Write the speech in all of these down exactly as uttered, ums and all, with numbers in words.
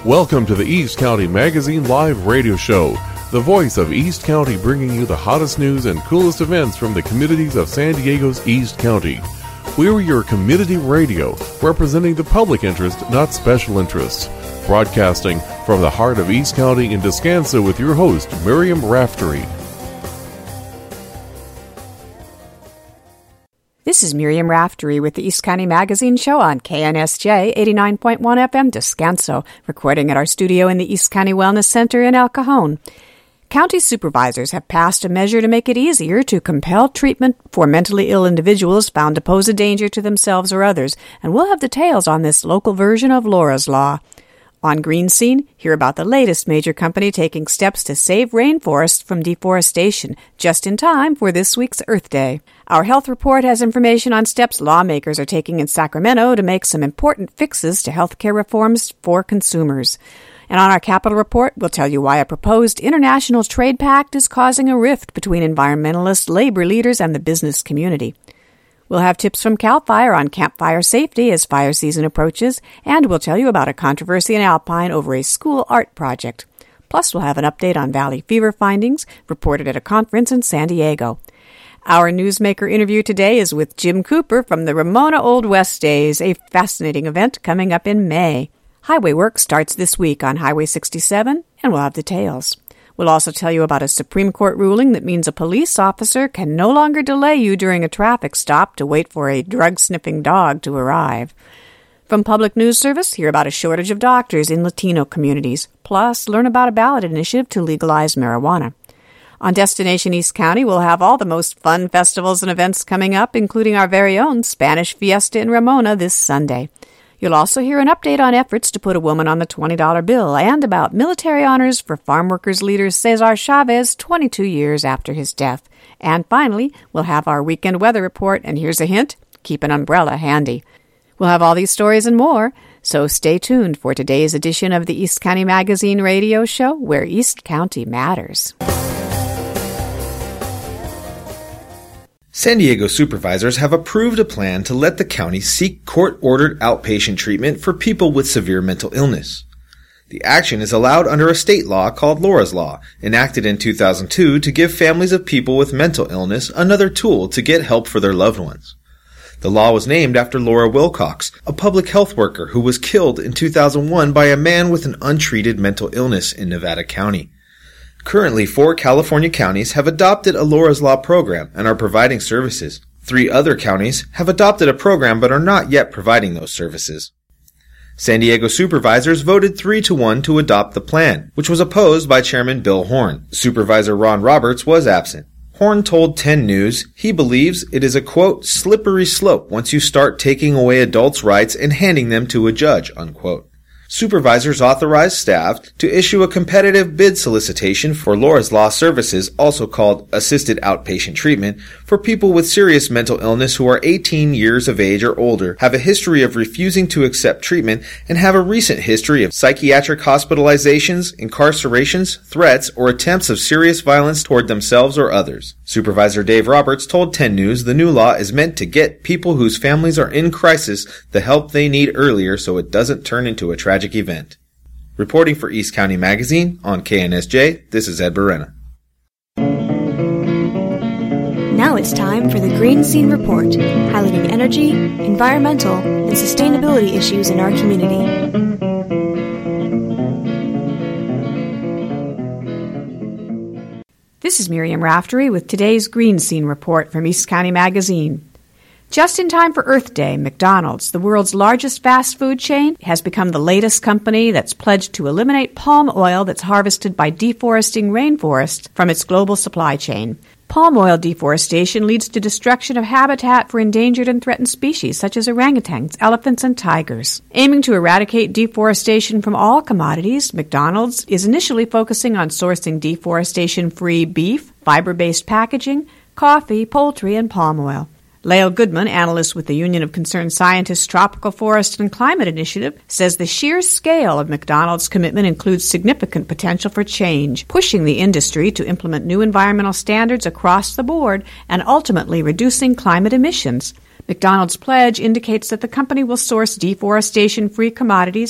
Welcome to the East County Magazine Live Radio Show, the voice of East County, bringing you the hottest news and coolest events from the communities of San Diego's East County. We're your community radio, representing the public interest, not special interests. Broadcasting from the heart of East County in Descanso with your host, Miriam Raftery. This is Miriam Raftery with the East County Magazine Show on K N S J eighty-nine point one F M Descanso, recording at our studio in the East County Wellness Center in El Cajon. County supervisors have passed a measure to make it easier to compel treatment for mentally ill individuals found to pose a danger to themselves or others, and we'll have details on this local version of Laura's Law. On Green Scene, hear about the latest major company taking steps to save rainforests from deforestation, just in time for this week's Earth Day. Our health report has information on steps lawmakers are taking in Sacramento to make some important fixes to healthcare reforms for consumers. And on our Capital Report, we'll tell you why a proposed international trade pact is causing a rift between environmentalists, labor leaders, and the business community. We'll have tips from CAL FIRE on campfire safety as fire season approaches, and we'll tell you about a controversy in Alpine over a school art project. Plus, we'll have an update on Valley fever findings reported at a conference in San Diego. Our newsmaker interview today is with Jim Cooper from the Ramona Old West Days, a fascinating event coming up in May. Highway work starts this week on Highway sixty-seven, and we'll have details. We'll also tell you about a Supreme Court ruling that means a police officer can no longer delay you during a traffic stop to wait for a drug-sniffing dog to arrive. From Public News Service, hear about a shortage of doctors in Latino communities. Plus, learn about a ballot initiative to legalize marijuana. On Destination East County, we'll have all the most fun festivals and events coming up, including our very own Spanish Fiesta in Ramona this Sunday. You'll also hear an update on efforts to put a woman on the twenty dollar bill and about military honors for farm workers leader Cesar Chavez twenty-two years after his death. And finally, we'll have our weekend weather report, and here's a hint, keep an umbrella handy. We'll have all these stories and more, so stay tuned for today's edition of the East County Magazine Radio Show, where East County matters. San Diego supervisors have approved a plan to let the county seek court-ordered outpatient treatment for people with severe mental illness. The action is allowed under a state law called Laura's Law, enacted in two thousand two to give families of people with mental illness another tool to get help for their loved ones. The law was named after Laura Wilcox, a public health worker who was killed in two thousand one by a man with an untreated mental illness in Nevada County. Currently, four California counties have adopted a Laura's Law program and are providing services. Three other counties have adopted a program but are not yet providing those services. San Diego supervisors voted three to one to adopt the plan, which was opposed by Chairman Bill Horn. Supervisor Ron Roberts was absent. Horn told ten News he believes it is a, quote, slippery slope once you start taking away adults' rights and handing them to a judge, unquote. Supervisors authorized staff to issue a competitive bid solicitation for Laura's Law services, also called assisted outpatient treatment, for people with serious mental illness who are eighteen years of age or older, have a history of refusing to accept treatment, and have a recent history of psychiatric hospitalizations, incarcerations, threats, or attempts of serious violence toward themselves or others. Supervisor Dave Roberts told ten News the new law is meant to get people whose families are in crisis the help they need earlier so it doesn't turn into a tragic event. Reporting for East County Magazine on K N S J, this is Ed Barrena. Now it's time for the Green Scene Report, highlighting energy, environmental, and sustainability issues in our community. This is Miriam Raftery with today's Green Scene Report from East County Magazine. Just in time for Earth Day, McDonald's, the world's largest fast food chain, has become the latest company that's pledged to eliminate palm oil that's harvested by deforesting rainforests from its global supply chain. Palm oil deforestation leads to destruction of habitat for endangered and threatened species such as orangutans, elephants, and tigers. Aiming to eradicate deforestation from all commodities, McDonald's is initially focusing on sourcing deforestation-free beef, fiber-based packaging, coffee, poultry, and palm oil. Lael Goodman, analyst with the Union of Concerned Scientists Tropical Forest and Climate Initiative, says the sheer scale of McDonald's commitment includes significant potential for change, pushing the industry to implement new environmental standards across the board and ultimately reducing climate emissions. McDonald's pledge indicates that the company will source deforestation-free commodities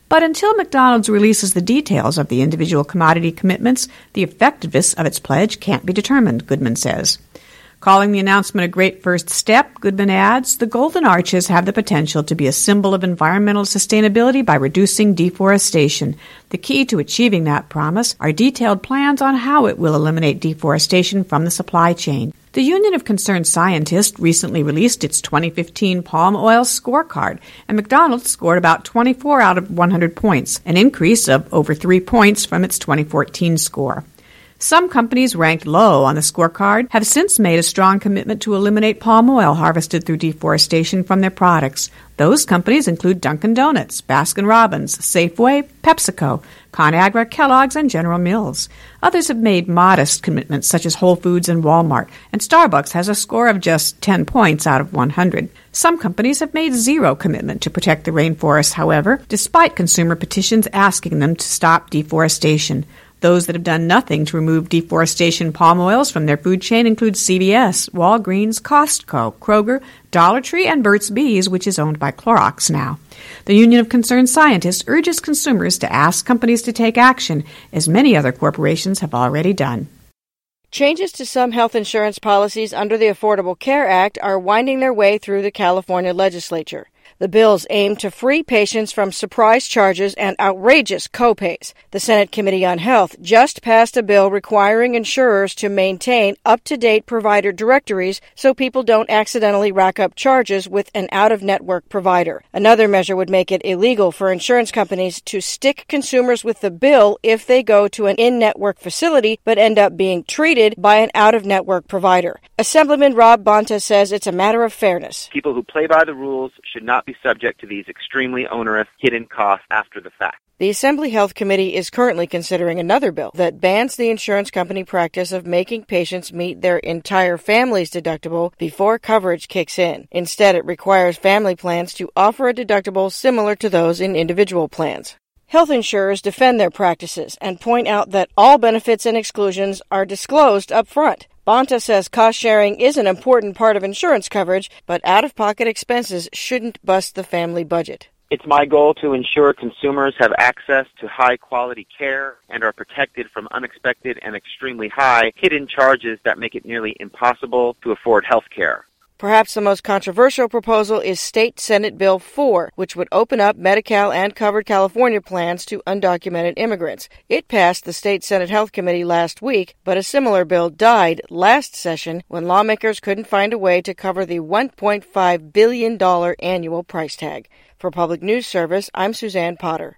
But until McDonald's releases the details of the individual commodity commitments, the effectiveness of its pledge can't be determined, Goodman says. Calling the announcement a great first step, Goodman adds, the Golden Arches have the potential to be a symbol of environmental sustainability by reducing deforestation. The key to achieving that promise are detailed plans on how it will eliminate deforestation from the supply chain. The Union of Concerned Scientists recently released its twenty fifteen palm oil scorecard, and McDonald's scored about twenty-four out of one hundred points, an increase of over three points from its twenty fourteen score. Some companies ranked low on the scorecard have since made a strong commitment to eliminate palm oil harvested through deforestation from their products. Those companies include Dunkin' Donuts, Baskin-Robbins, Safeway, PepsiCo, ConAgra, Kellogg's, and General Mills. Others have made modest commitments, such as Whole Foods and Walmart, and Starbucks has a score of just ten points out of one hundred. Some companies have made zero commitment to protect the rainforest, however, despite consumer petitions asking them to stop deforestation. Those that have done nothing to remove deforestation palm oils from their food chain include C V S, Walgreens, Costco, Kroger, Dollar Tree, and Burt's Bees, which is owned by Clorox now. The Union of Concerned Scientists urges consumers to ask companies to take action, as many other corporations have already done. Changes to some health insurance policies under the Affordable Care Act are winding their way through the California legislature. The bills aim to free patients from surprise charges and outrageous copays. The Senate Committee on Health just passed a bill requiring insurers to maintain up-to-date provider directories so people don't accidentally rack up charges with an out-of-network provider. Another measure would make it illegal for insurance companies to stick consumers with the bill if they go to an in-network facility but end up being treated by an out-of-network provider. Assemblyman Rob Bonta says it's a matter of fairness. People who play by the rules should not be subject to these extremely onerous hidden costs after the fact. The Assembly Health Committee is currently considering another bill that bans the insurance company practice of making patients meet their entire family's deductible before coverage kicks in. Instead, it requires family plans to offer a deductible similar to those in individual plans. Health insurers defend their practices and point out that all benefits and exclusions are disclosed up front. Bonta says cost-sharing is an important part of insurance coverage, but out-of-pocket expenses shouldn't bust the family budget. It's my goal to ensure consumers have access to high-quality care and are protected from unexpected and extremely high hidden charges that make it nearly impossible to afford health care. Perhaps the most controversial proposal is State Senate Bill four, which would open up Medi-Cal and Covered California plans to undocumented immigrants. It passed the State Senate Health Committee last week, but a similar bill died last session when lawmakers couldn't find a way to cover the one point five billion dollars annual price tag. For Public News Service, I'm Suzanne Potter.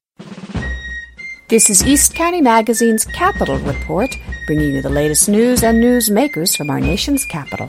This is East County Magazine's Capital Report, bringing you the latest news and newsmakers from our nation's capital.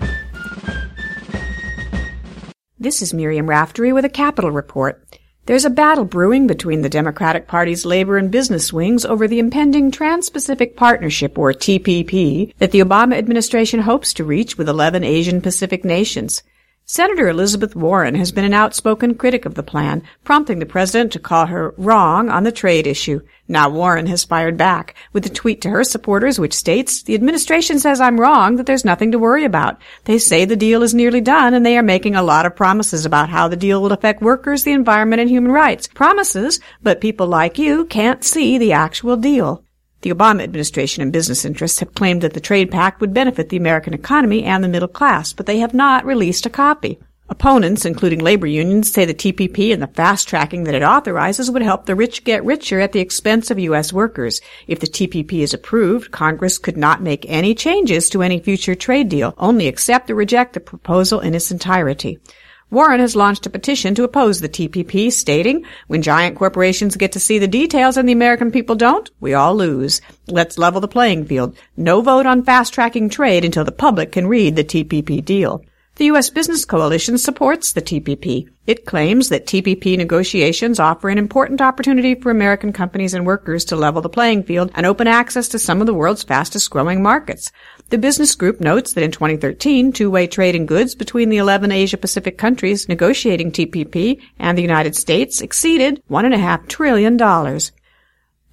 This is Miriam Raftery with a Capital Report. There's a battle brewing between the Democratic Party's labor and business wings over the impending Trans-Pacific Partnership, or T P P, that the Obama administration hopes to reach with eleven Asian Pacific nations. Senator Elizabeth Warren has been an outspoken critic of the plan, prompting the president to call her wrong on the trade issue. Now Warren has fired back with a tweet to her supporters which states, "The administration says I'm wrong, that there's nothing to worry about. They say the deal is nearly done, and they are making a lot of promises about how the deal will affect workers, the environment, and human rights. Promises, but people like you can't see the actual deal." The Obama administration and business interests have claimed that the trade pact would benefit the American economy and the middle class, but they have not released a copy. Opponents, including labor unions, say the T P P and the fast-tracking that it authorizes would help the rich get richer at the expense of U S workers. If the T P P is approved, Congress could not make any changes to any future trade deal, only accept or reject the proposal in its entirety. Warren has launched a petition to oppose the T P P, stating, "When giant corporations get to see the details and the American people don't, we all lose. Let's level the playing field. No vote on fast-tracking trade until the public can read the T P P deal." The U S Business Coalition supports the T P P. It claims that T P P negotiations offer an important opportunity for American companies and workers to level the playing field and open access to some of the world's fastest-growing markets. The business group notes that in twenty thirteen, two-way trade in goods between the eleven Asia-Pacific countries negotiating T P P and the United States exceeded one point five trillion dollars.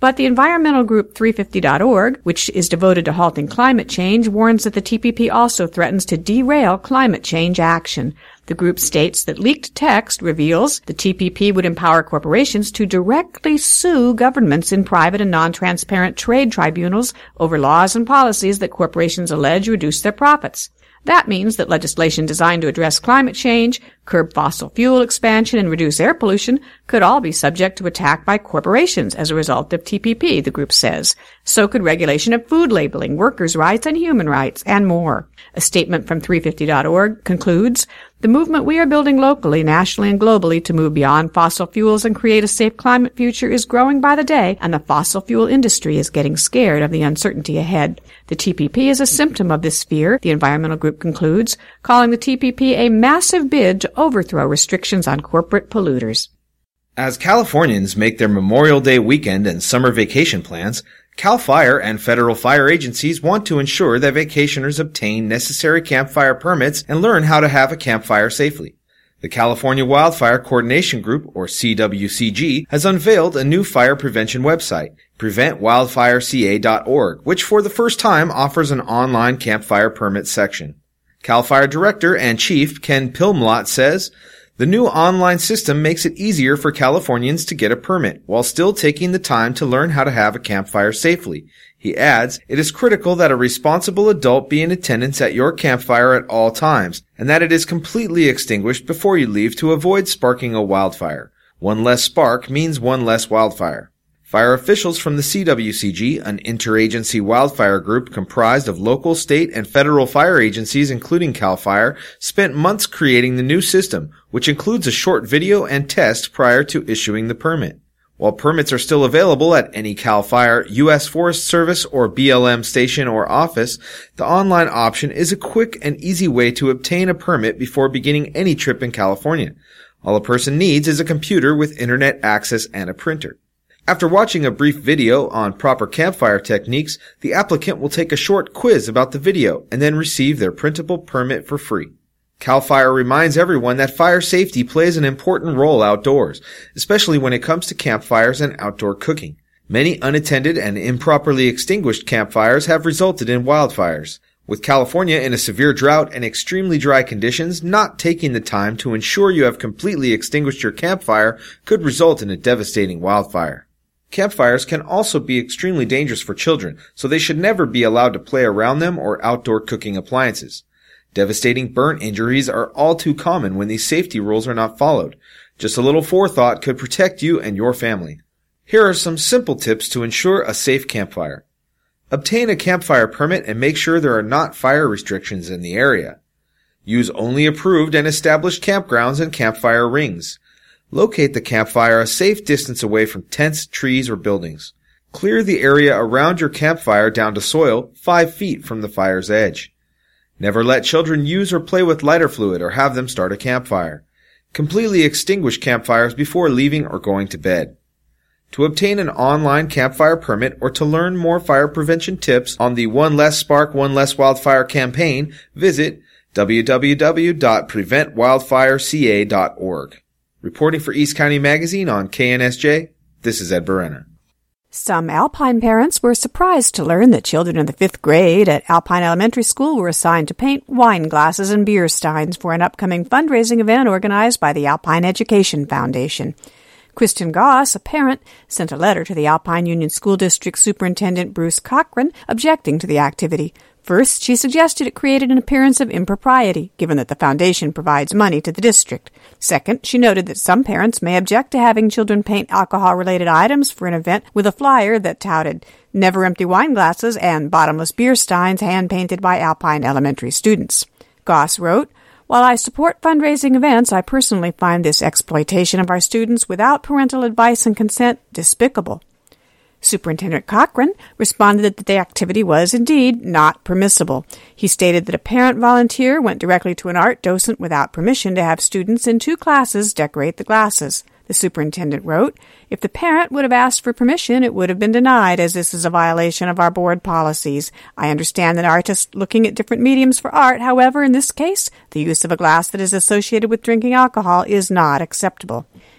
But the environmental group three fifty dot org, which is devoted to halting climate change, warns that the T P P also threatens to derail climate change action. The group states that leaked text reveals the T P P would empower corporations to directly sue governments in private and non-transparent trade tribunals over laws and policies that corporations allege reduce their profits. That means that legislation designed to address climate change, curb fossil fuel expansion, and reduce air pollution could all be subject to attack by corporations as a result of T P P, the group says. So could regulation of food labeling, workers' rights, and human rights, and more. A statement from three fifty dot org concludes, "The movement we are building locally, nationally, and globally to move beyond fossil fuels and create a safe climate future is growing by the day, and the fossil fuel industry is getting scared of the uncertainty ahead. The T P P is a symptom of this fear," the environmental group concludes, calling the T P P a massive bid to overthrow restrictions on corporate polluters. As Californians make their Memorial Day weekend and summer vacation plans, CAL FIRE and federal fire agencies want to ensure that vacationers obtain necessary campfire permits and learn how to have a campfire safely. The California Wildfire Coordination Group, or C W C G, has unveiled a new fire prevention website, prevent wildfire c a dot org, which for the first time offers an online campfire permit section. CAL FIRE Director and Chief Ken Pilmlott says, "The new online system makes it easier for Californians to get a permit while still taking the time to learn how to have a campfire safely." He adds, "It is critical that a responsible adult be in attendance at your campfire at all times, and that it is completely extinguished before you leave to avoid sparking a wildfire. One less spark means one less wildfire." Fire officials from the C W C G, an interagency wildfire group comprised of local, state, and federal fire agencies including CAL FIRE, spent months creating the new system, which includes a short video and test prior to issuing the permit. While permits are still available at any CAL FIRE, U S Forest Service, or B L M station or office, the online option is a quick and easy way to obtain a permit before beginning any trip in California. All a person needs is a computer with internet access and a printer. After watching a brief video on proper campfire techniques, the applicant will take a short quiz about the video and then receive their printable permit for free. CAL FIRE reminds everyone that fire safety plays an important role outdoors, especially when it comes to campfires and outdoor cooking. Many unattended and improperly extinguished campfires have resulted in wildfires. With California in a severe drought and extremely dry conditions, not taking the time to ensure you have completely extinguished your campfire could result in a devastating wildfire. Campfires can also be extremely dangerous for children, so they should never be allowed to play around them or outdoor cooking appliances. Devastating burn injuries are all too common when these safety rules are not followed. Just a little forethought could protect you and your family. Here are some simple tips to ensure a safe campfire. Obtain a campfire permit and make sure there are not fire restrictions in the area. Use only approved and established campgrounds and campfire rings. Locate the campfire a safe distance away from tents, trees, or buildings. Clear the area around your campfire down to soil five feet from the fire's edge. Never let children use or play with lighter fluid or have them start a campfire. Completely extinguish campfires before leaving or going to bed. To obtain an online campfire permit or to learn more fire prevention tips on the One Less Spark, One Less Wildfire campaign, visit w w w dot prevent wildfire c a dot org. Reporting for East County Magazine on K N S J, this is Ed Berena. Some Alpine parents were surprised to learn that children in the fifth grade at Alpine Elementary School were assigned to paint wine glasses and beer steins for an upcoming fundraising event organized by the Alpine Education Foundation. Kristen Goss, a parent, sent a letter to the Alpine Union School District Superintendent Bruce Cochran objecting to the activity. First, she suggested it created an appearance of impropriety, given that the foundation provides money to the district. Second, she noted that some parents may object to having children paint alcohol-related items for an event with a flyer that touted never empty wine glasses and bottomless beer steins hand-painted by Alpine Elementary students. Goss wrote, "While I support fundraising events, I personally find this exploitation of our students without parental advice and consent despicable." Superintendent Cochran responded that the activity was indeed not permissible. He stated that a parent volunteer went directly to an art docent without permission to have students in two classes decorate the glasses. The superintendent wrote, "If the parent would have asked for permission, it would have been denied, as this is a violation of our board policies. I understand that artists looking at different mediums for art. However, in this case, the use of a glass that is associated with drinking alcohol is not acceptable."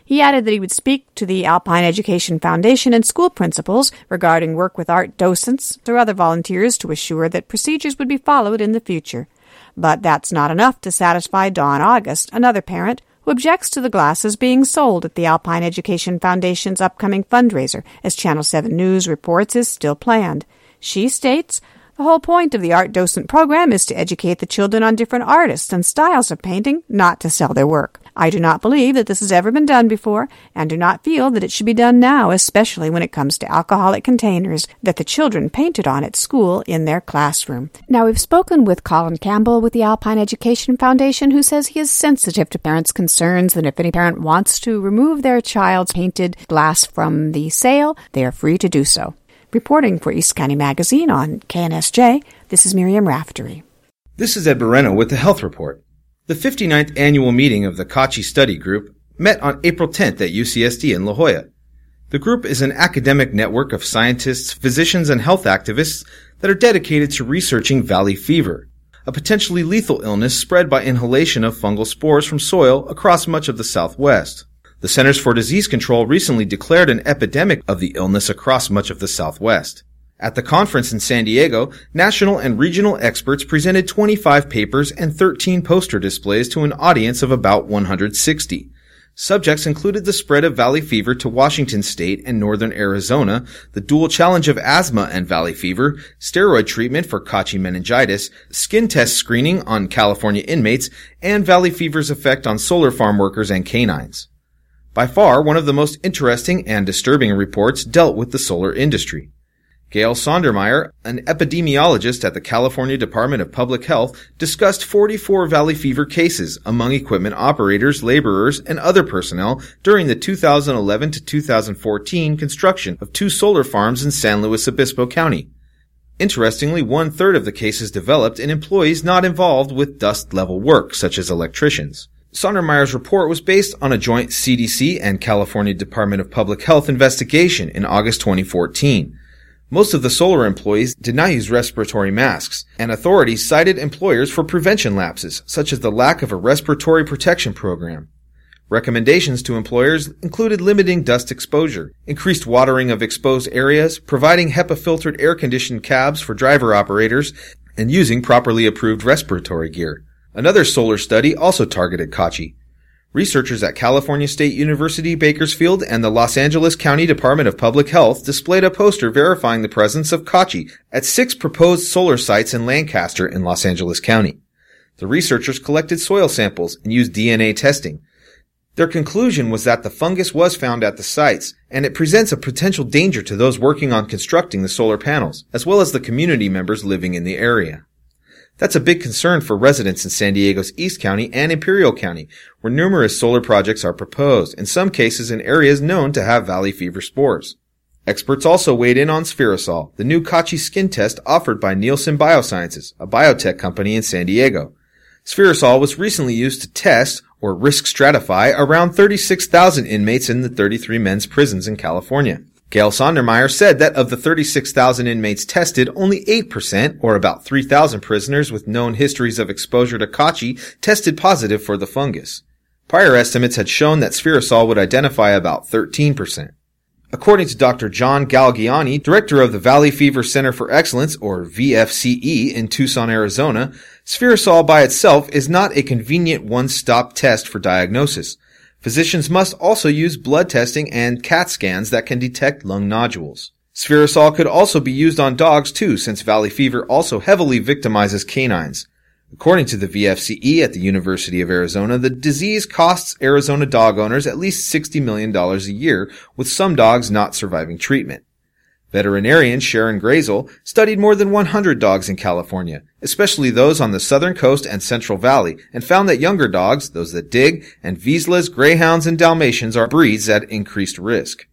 He added that he would speak to the Alpine Education Foundation and school principals regarding work with art docents or other volunteers to assure that procedures would be followed in the future. But that's not enough to satisfy Dawn August, another parent, who objects to the glasses being sold at the Alpine Education Foundation's upcoming fundraiser, as Channel seven News reports is still planned. She states, "The whole point of the art docent program is to educate the children on different artists and styles of painting, not to sell their work. I do not believe that this has ever been done before, and do not feel that it should be done now, especially when it comes to alcoholic containers that the children painted on at school in their classroom." Now, we've spoken with Colin Campbell with the Alpine Education Foundation, who says he is sensitive to parents' concerns that if any parent wants to remove their child's painted glass from the sale, they are free to do so. Reporting for East County Magazine on K N S J, this is Miriam Raftery. This is Ed Moreno with the Health Report. The fifty-ninth annual meeting of the Kachi Study Group met on April tenth at U C S D in La Jolla. The group is an academic network of scientists, physicians, and health activists that are dedicated to researching valley fever, a potentially lethal illness spread by inhalation of fungal spores from soil across much of the Southwest. The Centers for Disease Control recently declared an epidemic of the illness across much of the Southwest. At the conference in San Diego, national and regional experts presented twenty-five papers and thirteen poster displays to an audience of about one hundred sixty. Subjects included the spread of valley fever to Washington state and northern Arizona, the dual challenge of asthma and valley fever, steroid treatment for Kachi meningitis, skin test screening on California inmates, and valley fever's effect on solar farm workers and canines. By far, one of the most interesting and disturbing reports dealt with the solar industry. Gail Sondermeyer, an epidemiologist at the California Department of Public Health, discussed forty-four valley fever cases among equipment operators, laborers, and other personnel during the two thousand eleven to two thousand fourteen construction of two solar farms in San Luis Obispo County. Interestingly, one-third of the cases developed in employees not involved with dust-level work, such as electricians. Sondermeyer's report was based on a joint C D C and California Department of Public Health investigation in August twenty fourteen. Most of the solar employees did not use respiratory masks, and authorities cited employers for prevention lapses, such as the lack of a respiratory protection program. Recommendations to employers included limiting dust exposure, increased watering of exposed areas, providing HEPA-filtered air-conditioned cabs for driver operators, and using properly approved respiratory gear. Another solar study also targeted Kachi. Researchers at California State University Bakersfield and the Los Angeles County Department of Public Health displayed a poster verifying the presence of Kachi at six proposed solar sites in Lancaster in Los Angeles County. The researchers collected soil samples and used D N A testing. Their conclusion was that the fungus was found at the sites, and it presents a potential danger to those working on constructing the solar panels, as well as the community members living in the area. That's a big concern for residents in San Diego's East County and Imperial County, where numerous solar projects are proposed, in some cases in areas known to have valley fever spores. Experts also weighed in on Spherosol, the new Kachi skin test offered by Nielsen Biosciences, a biotech company in San Diego. Spherosol was recently used to test, or risk stratify, around thirty-six thousand inmates in the thirty-three men's prisons in California. Gail Sondermeyer said that of the thirty-six thousand inmates tested, only eight percent, or about three thousand prisoners with known histories of exposure to Kachi, tested positive for the fungus. Prior estimates had shown that Spherosol would identify about thirteen percent. According to Doctor John Galgiani, director of the Valley Fever Center for Excellence, or V F C E, in Tucson, Arizona, Spherosol by itself is not a convenient one-stop test for diagnosis. Physicians must also use blood testing and CAT scans that can detect lung nodules. Spherosol could also be used on dogs too, since valley fever also heavily victimizes canines. According to the V F C E at the University of Arizona, the disease costs Arizona dog owners at least sixty million dollars a year, with some dogs not surviving treatment. Veterinarian Sharon Grazel studied more than one hundred dogs in California, especially those on the southern coast and Central Valley, and found that younger dogs, those that dig, and Vizslas, Greyhounds, and Dalmatians are breeds at increased risk.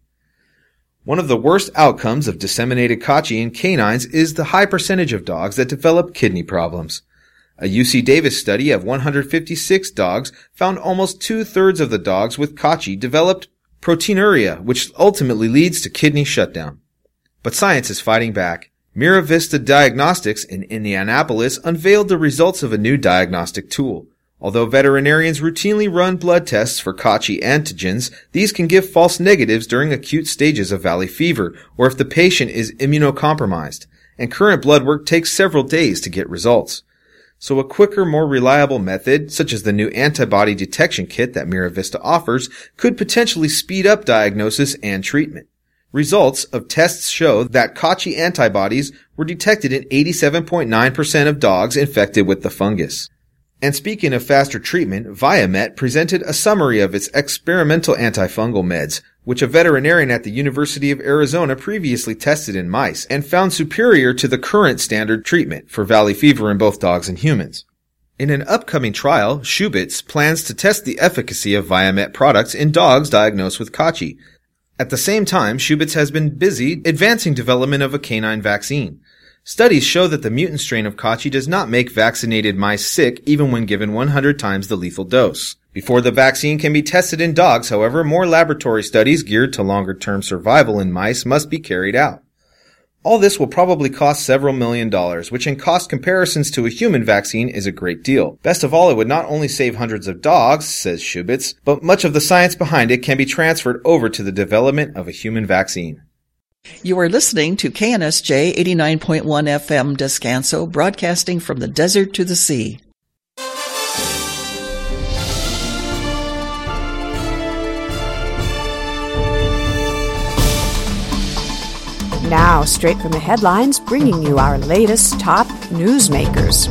One of the worst outcomes of disseminated Kachi in canines is the high percentage of dogs that develop kidney problems. A U C Davis study of one hundred fifty-six dogs found almost two-thirds of the dogs with Kachi developed proteinuria, which ultimately leads to kidney shutdown. But science is fighting back. Mira Vista Diagnostics in Indianapolis unveiled the results of a new diagnostic tool. Although veterinarians routinely run blood tests for Kachi antigens, these can give false negatives during acute stages of valley fever or if the patient is immunocompromised, and current blood work takes several days to get results. So a quicker, more reliable method, such as the new antibody detection kit that Miravista offers, could potentially speed up diagnosis and treatment. Results of tests show that Kachi antibodies were detected in eighty-seven point nine percent of dogs infected with the fungus. And speaking of faster treatment, Viamet presented a summary of its experimental antifungal meds, which a veterinarian at the University of Arizona previously tested in mice and found superior to the current standard treatment for valley fever in both dogs and humans. In an upcoming trial, Shubitz plans to test the efficacy of Viamet products in dogs diagnosed with Kachi. At the same time, Shubitz has been busy advancing development of a canine vaccine. Studies show that the mutant strain of Kachi does not make vaccinated mice sick even when given one hundred times the lethal dose. Before the vaccine can be tested in dogs, however, more laboratory studies geared to longer-term survival in mice must be carried out. All this will probably cost several million dollars, which in cost comparisons to a human vaccine is a great deal. Best of all, it would not only save hundreds of dogs, says Shubitz, but much of the science behind it can be transferred over to the development of a human vaccine. You are listening to K N S J eighty-nine point one F M Descanso, broadcasting from the desert to the sea. Now, straight from the headlines, bringing you our latest top newsmakers.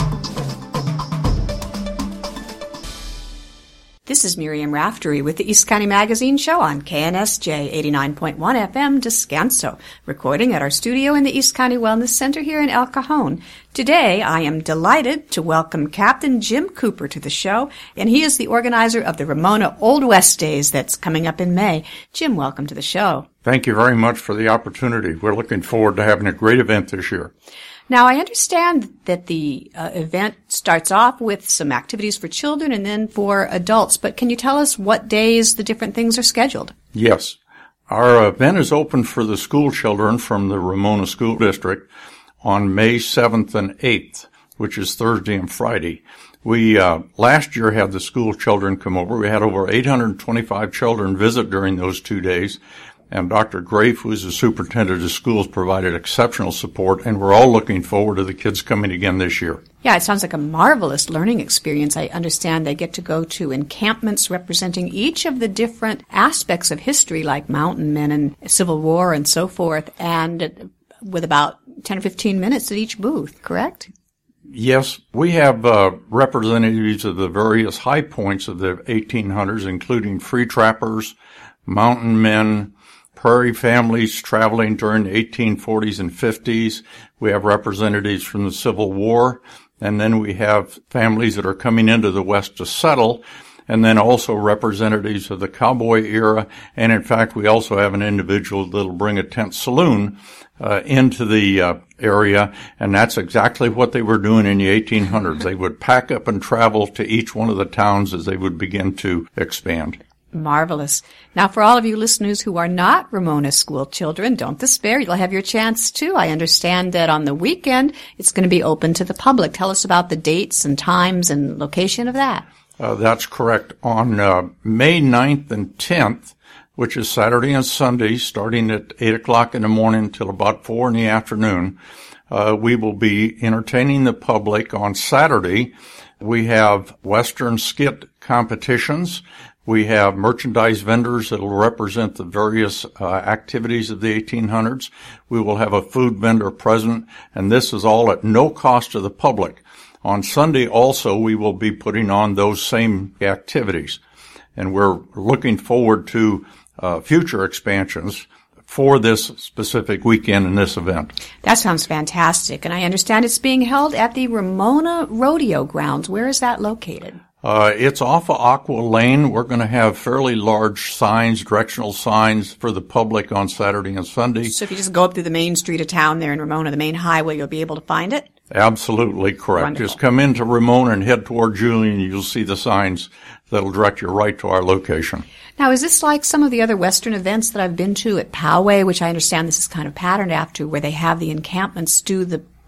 This is Miriam Raftery with the East County Magazine Show on K N S J eighty-nine point one F M Descanso, recording at our studio in the East County Wellness Center here in El Cajon. Today, I am delighted to welcome Captain Jim Cooper to the show, and he is the organizer of the Ramona Old West Days that's coming up in May. Jim, welcome to the show. Thank you very much for the opportunity. We're looking forward to having a great event this year. Now, I understand that the uh, event starts off with some activities for children and then for adults, but can you tell us what days the different things are scheduled? Yes. Our event is open for the school children from the Ramona School District on May seventh and eighth, which is Thursday and Friday. We uh, last year had the school children come over. We had over eight hundred twenty-five children visit during those two days. And Doctor Grafe, who is the superintendent of schools, provided exceptional support, and we're all looking forward to the kids coming again this year. Yeah, it sounds like a marvelous learning experience. I understand they get to go to encampments representing each of the different aspects of history, like mountain men and Civil War and so forth, and with about ten or fifteen minutes at each booth, correct? Yes, we have uh, representatives of the various high points of the eighteen hundreds, including free trappers, mountain men, prairie families traveling during the eighteen forties and fifties. We have representatives from the Civil War, and then we have families that are coming into the West to settle, and then also representatives of the cowboy era. And in fact, we also have an individual that'll bring a tent saloon uh, into the uh, area, and that's exactly what they were doing in the eighteen hundreds. They would pack up and travel to each one of the towns as they would begin to expand. Marvelous. Now, for all of you listeners who are not Ramona school children, don't despair. You'll have your chance, too. I understand that on the weekend, it's going to be open to the public. Tell us about the dates and times and location of that. Uh, that's correct. On uh, May ninth and tenth, which is Saturday and Sunday, starting at eight o'clock in the morning till about four in the afternoon, uh, we will be entertaining the public. On Saturday, we have Western skit competitions. We have merchandise vendors that will represent the various uh, activities of the eighteen hundreds. We will have a food vendor present, and this is all at no cost to the public. On Sunday also, we will be putting on those same activities, and we're looking forward to uh, future expansions for this specific weekend and this event. That sounds fantastic, and I understand it's being held at the Ramona Rodeo Grounds. Where is that located? Uh, it's off of Aqua Lane. We're going to have fairly large signs, directional signs for the public on Saturday and Sunday. So if you just go up through the main street of town there in Ramona, the main highway, you'll be able to find it? Absolutely correct. Wonderful. Just come into Ramona and head toward Julian. You'll see the signs that'll direct you right to our location. Now, is this like some of the other Western events that I've been to at Poway, which I understand this is kind of patterned after, where they have the encampments do the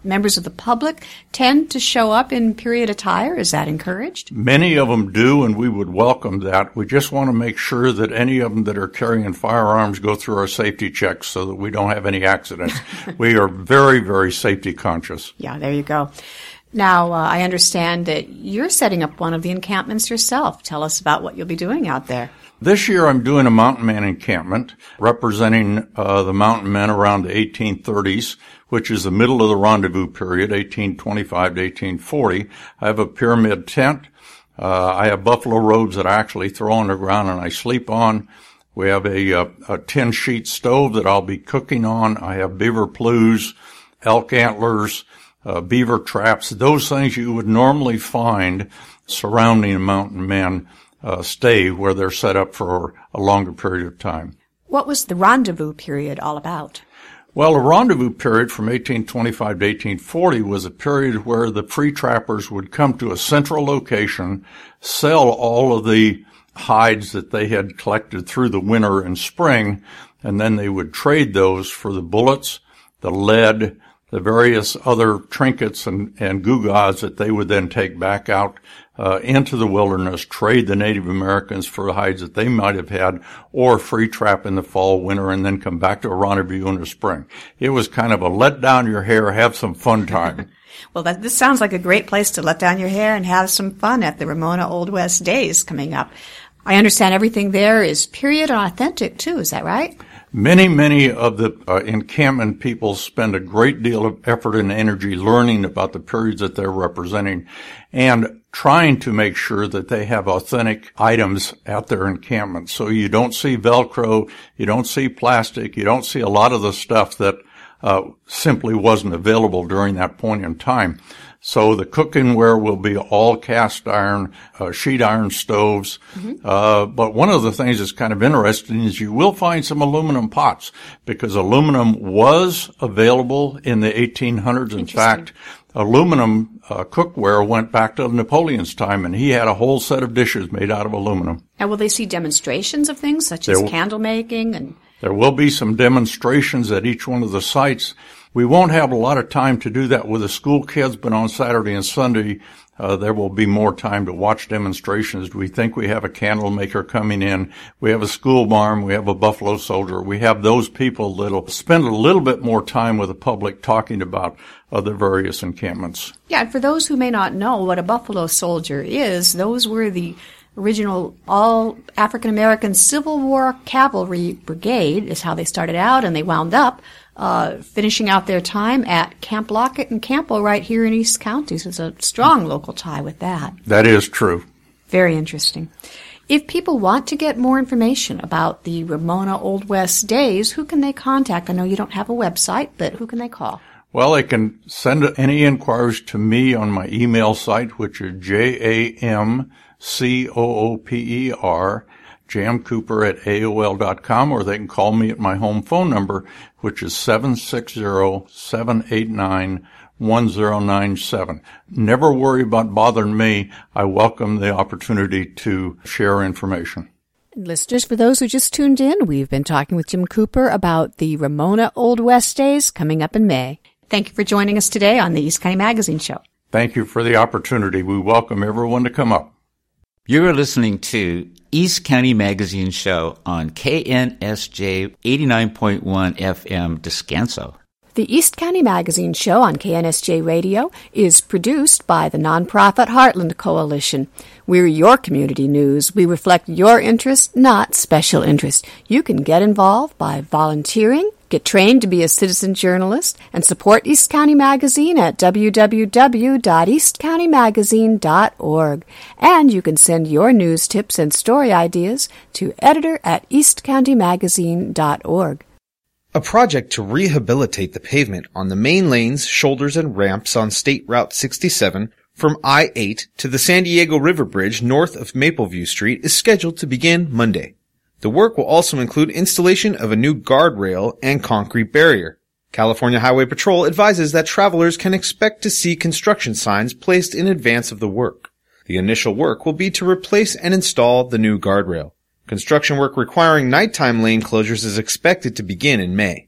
members of the public tend to show up in period attire? Is that encouraged? Many of them do, and we would welcome that. We just want to make sure that any of them that are carrying firearms go through our safety checks so that we don't have any accidents. We are very, very safety conscious. Yeah, there you go. Now, uh, I understand that you're setting up one of the encampments yourself. Tell us about what you'll be doing out there. This year I'm doing a mountain man encampment representing uh, the mountain men around the eighteen thirties, which is the middle of the rendezvous period, eighteen twenty-five to eighteen forty. I have a pyramid tent. Uh, I have buffalo robes that I actually throw on the ground and I sleep on. We have a, a, a tin sheet stove that I'll be cooking on. I have beaver plues, elk antlers, uh, beaver traps, those things you would normally find surrounding a mountain man uh, stay where they're set up for a longer period of time. What was the rendezvous period all about? Well, the rendezvous period from eighteen twenty-five to eighteen forty was a period where the free trappers would come to a central location, sell all of the hides that they had collected through the winter and spring, and then they would trade those for the bullets, the lead, the various other trinkets and, and gewgaws that they would then take back out uh, into the wilderness, trade the Native Americans for the hides that they might have had, or free trap in the fall, winter, and then come back to a rendezvous in the spring. It was kind of a let down your hair, have some fun time. Well, that, this sounds like a great place to let down your hair and have some fun at the Ramona Old West Days coming up. I understand everything there is period and authentic, too. Is that right? Many, many of the uh, encampment people spend a great deal of effort and energy learning about the periods that they're representing and trying to make sure that they have authentic items at their encampment. So you don't see Velcro, you don't see plastic, you don't see a lot of the stuff that uh, simply wasn't available during that point in time. So the cookware will be all cast iron, uh, sheet iron stoves. Mm-hmm. Uh, but one of the things that's kind of interesting is you will find some aluminum pots because aluminum was available in the eighteen hundreds. In fact, aluminum uh, cookware went back to Napoleon's time, and he had a whole set of dishes made out of aluminum. And will they see demonstrations of things such as there, candle making? And there will be some demonstrations at each one of the sites. We won't have a lot of time to do that with the school kids, but on Saturday and Sunday, uh, there will be more time to watch demonstrations. We think we have a candle maker coming in. We have a school marm. We have a buffalo soldier. We have those people that'll spend a little bit more time with the public talking about uh, the various encampments. Yeah, and for those who may not know what a buffalo soldier is, those were the original all African-American Civil War Cavalry Brigade is how they started out, and they wound up uh finishing out their time at Camp Lockett and Campo right here in East County. So it's a strong local tie with that. That is true. Very interesting. If people want to get more information about the Ramona Old West Days, who can they contact? I know you don't have a website, but who can they call? Well, they can send any inquiries to me on my email site, which is J A M C O O P E R, Jam Cooper at A O L dot com, or they can call me at my home phone number, which is seven six zero, seven eight nine, one zero nine seven. Never worry about bothering me. I welcome the opportunity to share information. Listeners, for those who just tuned in, we've been talking with Jim Cooper about the Ramona Old West Days coming up in May. Thank you for joining us today on the East County Magazine Show. Thank you for the opportunity. We welcome everyone to come up. You're listening to East County Magazine Show on K N S J eighty-nine point one F M Descanso. The East County Magazine Show on K N S J Radio is produced by the nonprofit Heartland Coalition. We're your community news. We reflect your interest, not special interest. You can get involved by volunteering, get trained to be a citizen journalist, and support East County Magazine at w w w dot east county magazine dot org. And you can send your news tips and story ideas to editor at east county magazine dot org. A project to rehabilitate the pavement on the main lanes, shoulders, and ramps on State Route sixty-seven from I eight to the San Diego River Bridge north of Mapleview Street is scheduled to begin Monday. The work will also include installation of a new guardrail and concrete barrier. California Highway Patrol advises that travelers can expect to see construction signs placed in advance of the work. The initial work will be to replace and install the new guardrail. Construction work requiring nighttime lane closures is expected to begin in May.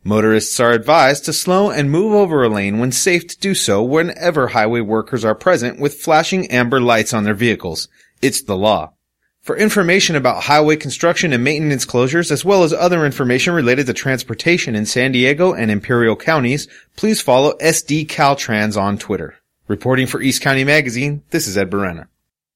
Motorists are advised to slow and move over a lane when safe to do so whenever highway workers are present with flashing amber lights on their vehicles. It's the law. For information about highway construction and maintenance closures, as well as other information related to transportation in San Diego and Imperial counties, please follow S D Caltrans on Twitter. Reporting for East County Magazine, this is Ed Barrena.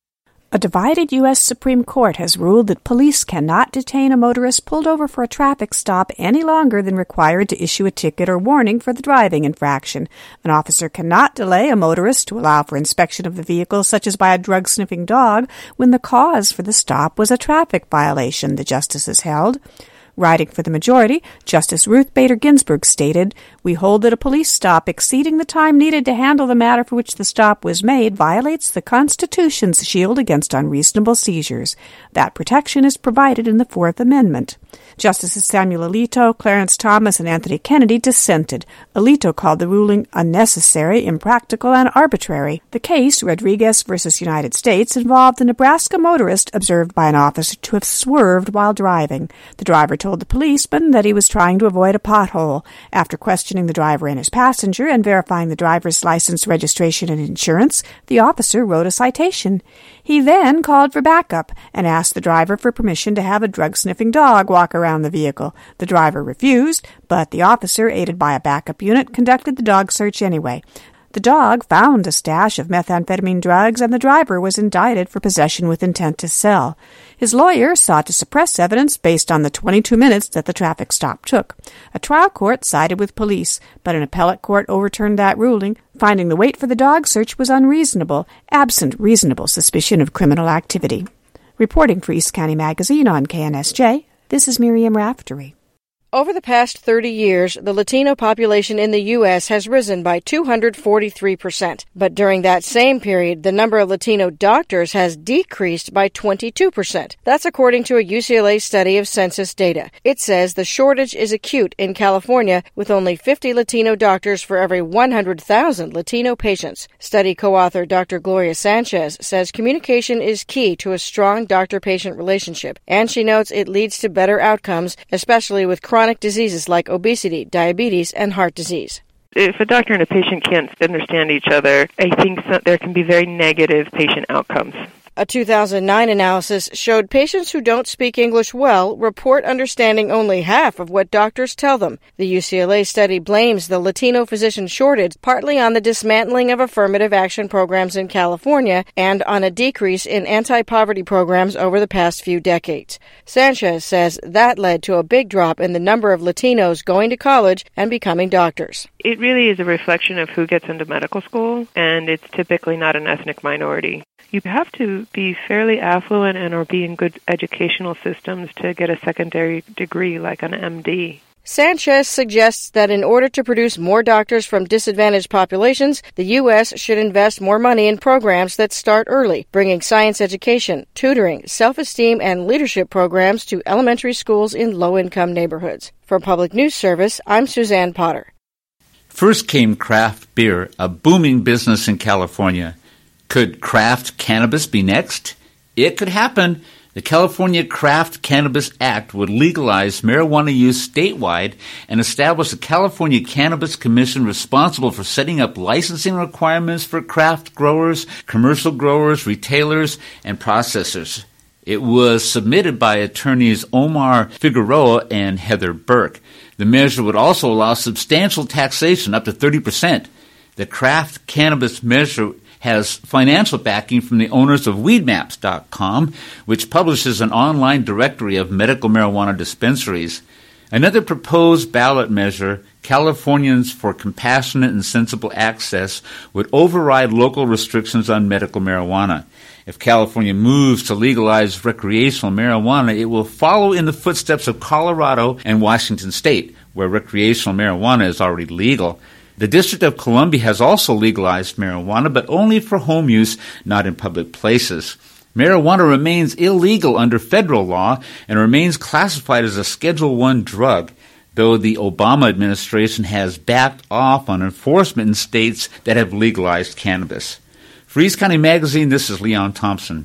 A divided U S Supreme Court has ruled that police cannot detain a motorist pulled over for a traffic stop any longer than required to issue a ticket or warning for the driving infraction. An officer cannot delay a motorist to allow for inspection of the vehicle, such as by a drug-sniffing dog, when the cause for the stop was a traffic violation, the justices held. Writing for the majority, Justice Ruth Bader Ginsburg stated, "We hold that a police stop exceeding the time needed to handle the matter for which the stop was made violates the Constitution's shield against unreasonable seizures. That protection is provided in the Fourth Amendment." Justices Samuel Alito, Clarence Thomas, and Anthony Kennedy dissented. Alito called the ruling unnecessary, impractical, and arbitrary. The case, Rodriguez versus United States, involved a Nebraska motorist observed by an officer to have swerved while driving. The driver told the policeman that he was trying to avoid a pothole. After questioning the driver and his passenger and verifying the driver's license, registration, and insurance, the officer wrote a citation. He then called for backup and asked the driver for permission to have a drug-sniffing dog walk around the vehicle. The driver refused, but the officer, aided by a backup unit, conducted the dog search anyway. The dog found a stash of methamphetamine drugs, and the driver was indicted for possession with intent to sell. His lawyer sought to suppress evidence based on the twenty-two minutes that the traffic stop took. A trial court sided with police, but an appellate court overturned that ruling, finding the wait for the dog search was unreasonable, absent reasonable suspicion of criminal activity. Reporting for East County Magazine on K N S J, this is Miriam Raftery. Over the past thirty years, the Latino population in the U S has risen by two hundred forty-three percent. But during that same period, the number of Latino doctors has decreased by twenty-two percent. That's according to a U C L A study of census data. It says the shortage is acute in California, with only fifty Latino doctors for every one hundred thousand Latino patients. Study co-author Doctor Gloria Sanchez says communication is key to a strong doctor-patient relationship, and she notes it leads to better outcomes, especially with chronic chronic diseases like obesity, diabetes, and heart disease. If a doctor and a patient can't understand each other, I think so, there can be very negative patient outcomes. A two thousand nine analysis showed patients who don't speak English well report understanding only half of what doctors tell them. The U C L A study blames the Latino physician shortage partly on the dismantling of affirmative action programs in California and on a decrease in anti-poverty programs over the past few decades. Sanchez says that led to a big drop in the number of Latinos going to college and becoming doctors. It really is a reflection of who gets into medical school, and it's typically not an ethnic minority. You have to be fairly affluent and or be in good educational systems to get a secondary degree like an M D. Sanchez suggests that in order to produce more doctors from disadvantaged populations, the U S should invest more money in programs that start early, bringing science education, tutoring, self-esteem, and leadership programs to elementary schools in low-income neighborhoods. For Public News Service, I'm Suzanne Potter. First came craft beer, a booming business in California. Could craft cannabis be next? It could happen. The California Craft Cannabis Act would legalize marijuana use statewide and establish a California Cannabis Commission responsible for setting up licensing requirements for craft growers, commercial growers, retailers, and processors. It was submitted by attorneys Omar Figueroa and Heather Burke. The measure would also allow substantial taxation, up to thirty percent. The craft cannabis measure has financial backing from the owners of weed maps dot com, which publishes an online directory of medical marijuana dispensaries. Another proposed ballot measure, Californians for Compassionate and Sensible Access, would override local restrictions on medical marijuana. If California moves to legalize recreational marijuana, it will follow in the footsteps of Colorado and Washington State, where recreational marijuana is already legal. The District of Columbia has also legalized marijuana, but only for home use, not in public places. Marijuana remains illegal under federal law and remains classified as a Schedule One drug, though the Obama administration has backed off on enforcement in states that have legalized cannabis. For East County Magazine, this is Leon Thompson.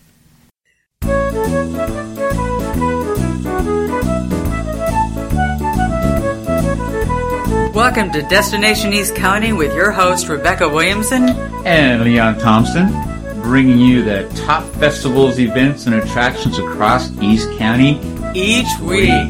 Welcome to Destination East County with your host, Rebecca Williamson and Leon Thompson, bringing you the top festivals, events, and attractions across East County each week.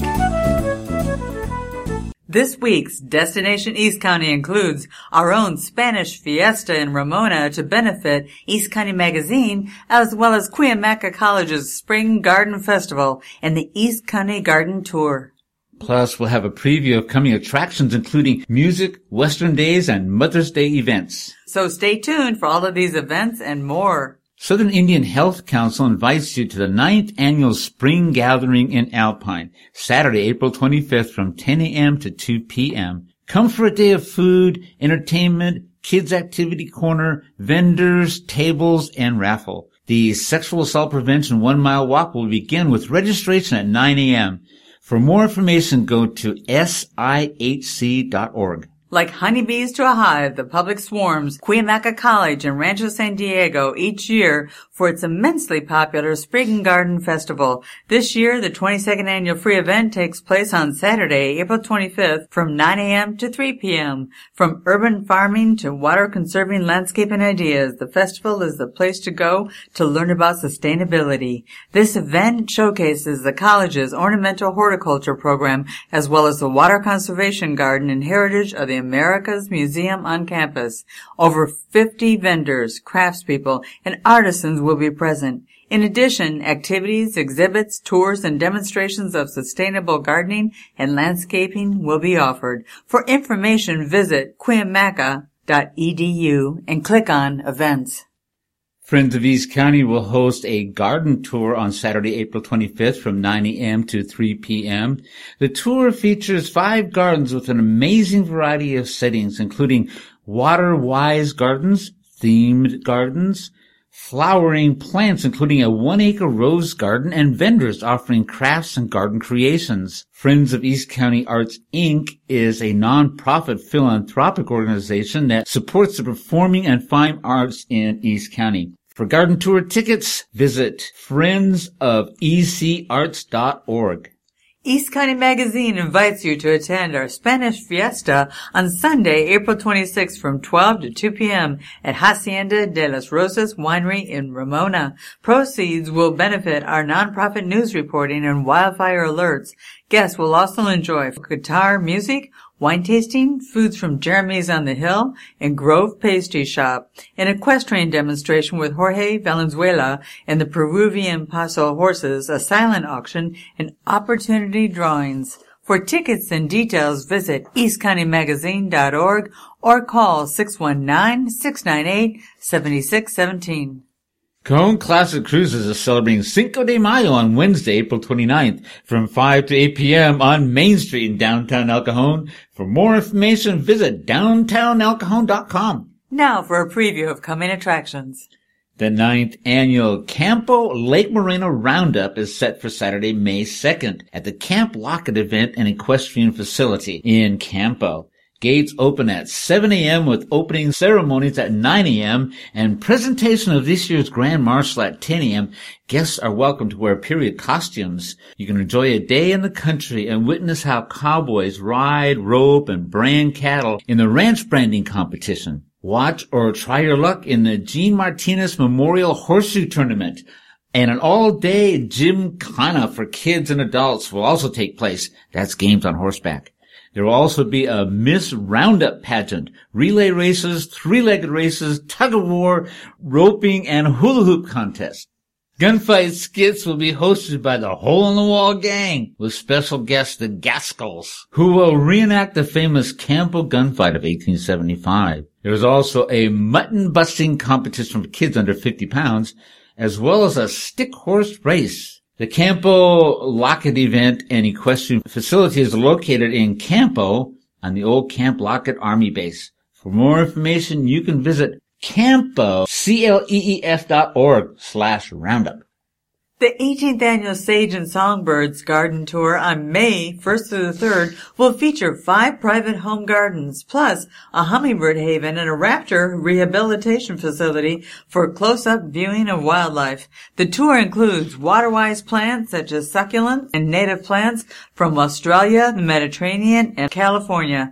This week's Destination East County includes our own Spanish Fiesta in Ramona to benefit East County Magazine, as well as Cuyamaca College's Spring Garden Festival and the East County Garden Tour. Plus, we'll have a preview of coming attractions, including music, Western Days, and Mother's Day events. So stay tuned for all of these events and more. Southern Indian Health Council invites you to the ninth Annual Spring Gathering in Alpine, Saturday, April twenty-fifth from ten a.m. to two p.m. Come for a day of food, entertainment, kids' activity corner, vendors, tables, and raffle. The Sexual Assault Prevention One Mile Walk will begin with registration at nine a.m. For more information, go to S I H C dot org. Like honeybees to a hive, the public swarms Cuyamaca College and Rancho San Diego each year for its immensely popular Spring Garden Festival. This year, the twenty-second annual free event takes place on Saturday, April twenty-fifth from nine a.m. to three p.m. From urban farming to water-conserving landscaping ideas, the festival is the place to go to learn about sustainability. This event showcases the college's ornamental horticulture program as well as the water conservation garden and heritage of the America's Museum on campus. Over fifty vendors, craftspeople, and artisans will be present. In addition, activities, exhibits, tours, and demonstrations of sustainable gardening and landscaping will be offered. For information, visit cuyamaca dot e d u and click on Events. Friends of East County will host a garden tour on Saturday, April twenty-fifth from nine a.m. to three p.m. The tour features five gardens with an amazing variety of settings, including water-wise gardens, themed gardens, flowering plants, including a one-acre rose garden, and vendors offering crafts and garden creations. Friends of East County Arts, Incorporated is a non-profit philanthropic organization that supports the performing and fine arts in East County. For garden tour tickets, visit friends of e c arts dot org. East County Magazine invites you to attend our Spanish Fiesta on Sunday, April twenty-sixth from twelve to two p.m. at Hacienda de las Rosas Winery in Ramona. Proceeds will benefit our nonprofit news reporting and wildfire alerts. Guests will also enjoy guitar music, wine tasting, foods from Jeremy's on the Hill, and Grove Pastry Shop, an equestrian demonstration with Jorge Valenzuela and the Peruvian Paso horses, a silent auction, and opportunity drawings. For tickets and details, visit east county magazine dot org or call six one nine, six nine eight, seven six one seven. Cajon Classic Cruises is celebrating Cinco de Mayo on Wednesday, April twenty-ninth from five to eight p.m. on Main Street in downtown El Cajon. For more information, visit downtown el cajon dot com. Now for a preview of coming attractions. The ninth annual Campo Lake Moreno Roundup is set for Saturday, May second at the Camp Lockett event and equestrian facility in Campo. Gates open at seven a.m. with opening ceremonies at nine a.m. and presentation of this year's Grand Marshal at ten a.m. Guests are welcome to wear period costumes. You can enjoy a day in the country and witness how cowboys ride, rope, and brand cattle in the ranch branding competition. Watch or try your luck in the Gene Martinez Memorial Horseshoe Tournament. And an all-day gymkhana for kids and adults will also take place. That's games on horseback. There will also be a Miss Roundup pageant, relay races, three-legged races, tug-of-war, roping, and hula hoop contest. Gunfight skits will be hosted by the Hole-in-the-Wall Gang, with special guest the Gaskells, who will reenact the famous Campo gunfight of eighteen seventy-five. There is also a mutton-busting competition for kids under fifty pounds, as well as a stick horse race. The Campo Lockett event and equestrian facility is located in Campo on the old Camp Lockett Army Base. For more information, you can visit Campo, C L E E F dot org slash roundup. The eighteenth Annual Sage and Songbirds Garden Tour on May first through the third will feature five private home gardens, plus a hummingbird haven and a raptor rehabilitation facility for close-up viewing of wildlife. The tour includes water-wise plants such as succulents and native plants from Australia, the Mediterranean, and California.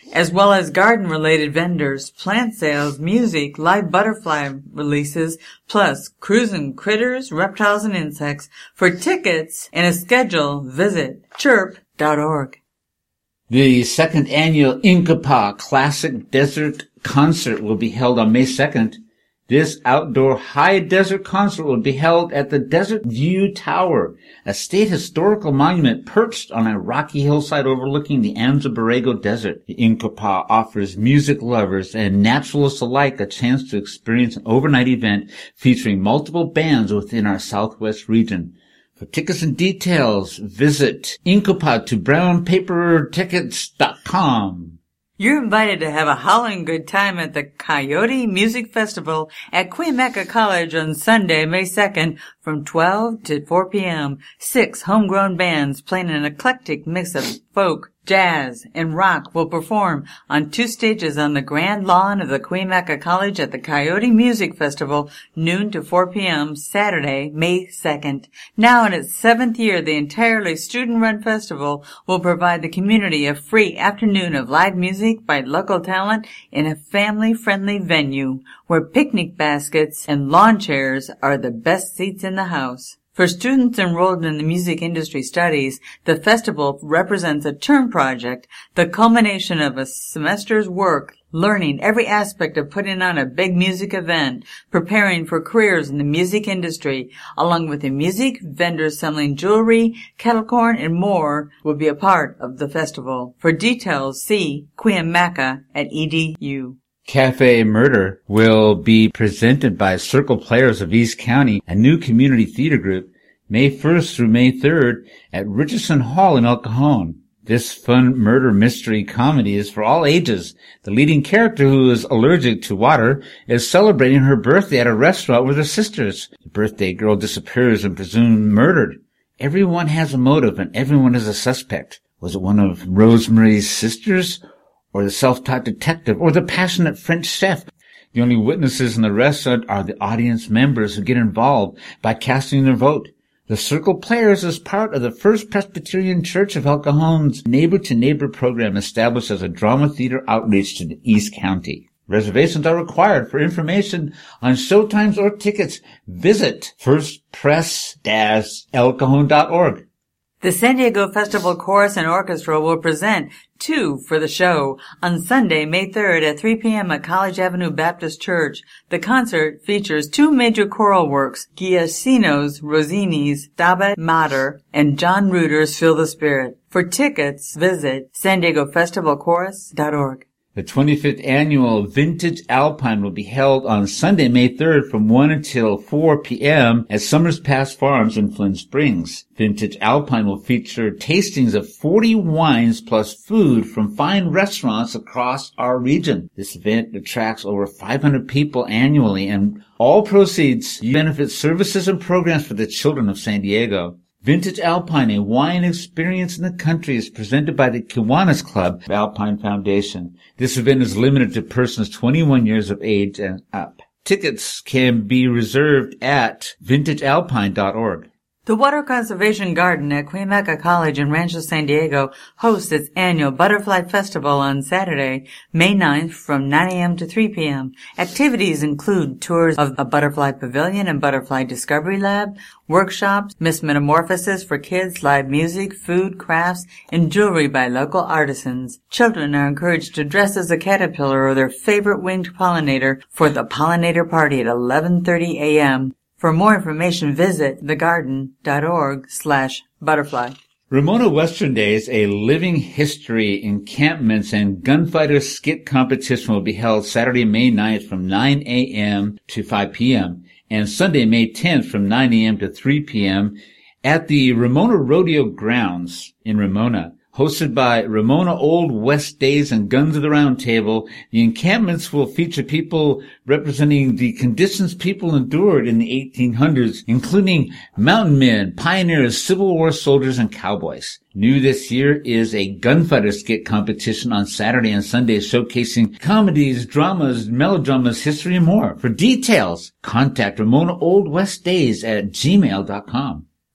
as well as garden-related vendors, plant sales, music, live butterfly releases, plus cruising critters, reptiles, and insects. For tickets and a schedule, visit chirp dot org. The second annual Inkapa Classic Desert Concert will be held on May second. This outdoor high desert concert will be held at the Desert View Tower, a state historical monument perched on a rocky hillside overlooking the Anza Borrego Desert. The Inkapa offers music lovers and naturalists alike a chance to experience an overnight event featuring multiple bands within our southwest region. For tickets and details, visit inkapa to brown paper tickets dot com. You're invited to have a howling good time at the Coyote Music Festival at Cuyamaca College on Sunday, May second from twelve to four p.m. Six homegrown bands playing an eclectic mix of folk, jazz, and rock will perform on two stages on the grand lawn of the Cuyamaca College at the Coyote Music Festival, noon to four p.m. Saturday, May second. Now in its seventh year, the entirely student-run festival will provide the community a free afternoon of live music by local talent in a family-friendly venue where picnic baskets and lawn chairs are the best seats in the house. For students enrolled in the music industry studies, the festival represents a term project, the culmination of a semester's work, learning every aspect of putting on a big music event, preparing for careers in the music industry, along with the music, vendors selling jewelry, kettle corn, and more will be a part of the festival. For details, see Cuyamaca at E D U. Cafe Murder will be presented by Circle Players of East County, a new community theater group, May first through May third at Richardson Hall in El Cajon. This fun murder mystery comedy is for all ages. The leading character, who is allergic to water, is celebrating her birthday at a restaurant with her sisters. The birthday girl disappears and presumed murdered. Everyone has a motive and everyone is a suspect. Was it one of Rosemary's sisters? Or the self-taught detective, or the passionate French chef? The only witnesses in the restaurant are the audience members who get involved by casting their vote. The Circle Players is part of the First Presbyterian Church of El Cajon's neighbor-to-neighbor program established as a drama theater outreach to the East County. Reservations are required. For information on showtimes or tickets, visit first press dash el cajon dot org. The San Diego Festival Chorus and Orchestra will present Two for the Show on Sunday, May third at three p.m. at College Avenue Baptist Church. The concert features two major choral works, Giacchino's Rossini's Stabat Mater and John Ruder's Feel the Spirit. For tickets, visit san diego festival chorus dot org. The twenty-fifth annual Vintage Alpine will be held on Sunday, May third from one until four p.m. at Summers Pass Farms in Flint Springs. Vintage Alpine will feature tastings of forty wines plus food from fine restaurants across our region. This event attracts over five hundred people annually, and all proceeds benefit services and programs for the children of San Diego. Vintage Alpine, a wine experience in the country, is presented by the Kiwanis Club Alpine Foundation. This event is limited to persons twenty-one years of age and up. Tickets can be reserved at vintage alpine dot org. The Water Conservation Garden at Cuyamaca College in Rancho San Diego hosts its annual Butterfly Festival on Saturday, May ninth from nine a.m. to three p.m. Activities include tours of a butterfly pavilion and butterfly discovery lab, workshops, Miss Metamorphosis for kids, live music, food, crafts, and jewelry by local artisans. Children are encouraged to dress as a caterpillar or their favorite winged pollinator for the pollinator party at eleven thirty a.m. For more information, visit thegarden.org slash butterfly. Ramona Western Days, a living history encampments and gunfighter skit competition will be held Saturday, May ninth from nine a.m. to five p.m. and Sunday, May tenth from nine a.m. to three p.m. at the Ramona Rodeo Grounds in Ramona. Hosted by Ramona Old West Days and Guns of the Round Table, the encampments will feature people representing the conditions people endured in the eighteen hundreds, including mountain men, pioneers, Civil War soldiers, and cowboys. New this year is a gunfighter skit competition on Saturday and Sunday showcasing comedies, dramas, melodramas, history, and more. For details, contact Ramona Old West Days at gmail dot com.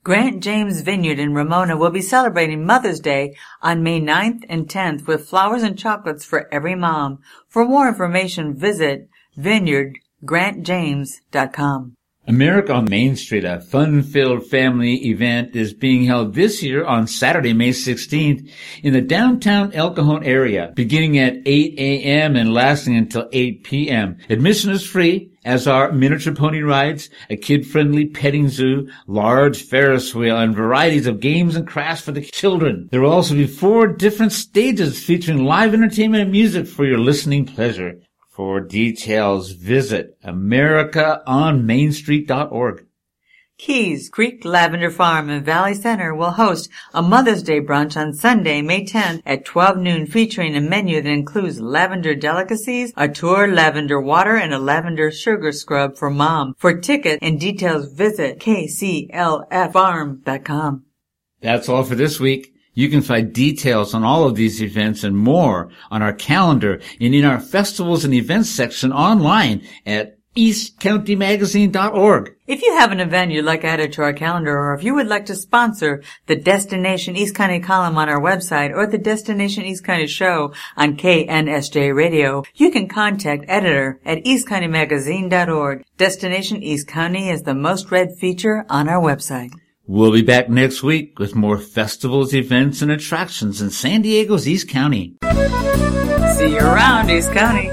Grant James Vineyard in Ramona will be celebrating Mother's Day on May ninth and tenth with flowers and chocolates for every mom. For more information, visit vineyard grant james dot com. America on Main Street, a fun-filled family event, is being held this year on Saturday, May sixteenth in the downtown El Cajon area, beginning at eight a.m. and lasting until eight p.m. Admission is free, as are miniature pony rides, a kid-friendly petting zoo, large Ferris wheel, and varieties of games and crafts for the children. There will also be four different stages featuring live entertainment and music for your listening pleasure. For details, visit america on main street dot org. Keys Creek Lavender Farm in Valley Center will host a Mother's Day brunch on Sunday, May tenth at twelve noon, featuring a menu that includes lavender delicacies, a tour, lavender water, and a lavender sugar scrub for mom. For tickets and details, visit k c l f farm dot com. That's all for this week. You can find details on all of these events and more on our calendar and in our festivals and events section online at east county magazine dot org. If you have an event you'd like added to our calendar, or if you would like to sponsor the Destination East County column on our website or the Destination East County show on K N S J Radio, you can contact editor at east county magazine dot org. Destination East County is the most read feature on our website. We'll be back next week with more festivals, events, and attractions in San Diego's East County. See you around, East County.